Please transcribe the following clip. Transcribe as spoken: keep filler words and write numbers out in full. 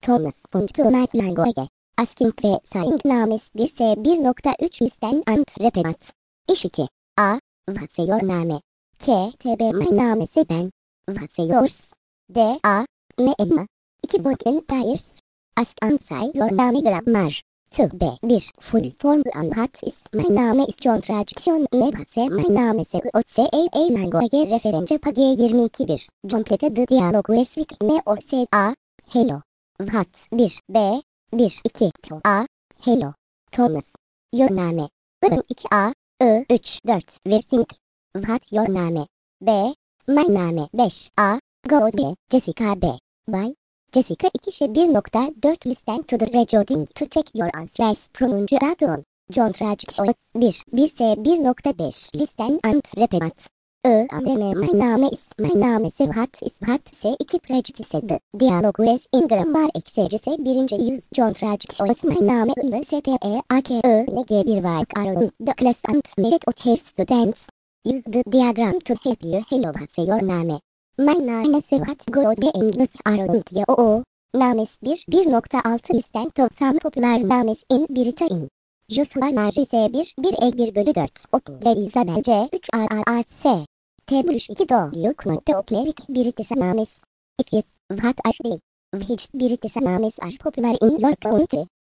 Thomas von Tonight Langoge. Asking ve Saying Names bir S bir nokta üç listen and repeat. İş iki. A. What's your name? K. T B my name is Ben. What's yours? D. A. Me Emma. iki. Working tires. Ask and say your name grammar. two. B. bir. Full form and what is my name is John Traction. Me what's my name is O C A A Langoge reference page yirmi iki. bir. Complete the dialogue with me or say A. Hello. What? bir. B. bir. iki. To A. Hello. Thomas. Your name. I iki. A. I üç. dört. Versing. What your name? B. My name. beş. A. Go B. Jessica B. By. Jessica iki şey bir nokta dört listen to the recording to check your answers pronunciation. John Tragic bir. bir S bir nokta beş listen and repeat. I am my name is my name is what is what S iki prejudice the dialogue with in grammar exercise birinci yüz John Tragic my name is S P E A K I N G bir work around the class and meet of her students. Use the diagram to help you. Hello what's your name? My name is what God be English around you. O. Names bir. bir nokta altı listen to some popular names in Britain. Joshua S bir. bir E bir bölü dört. Ople Isabel C. üç A A A S. T bölü iki Do. You cannot ople British names. It is what are they? Which British names are popular in your country?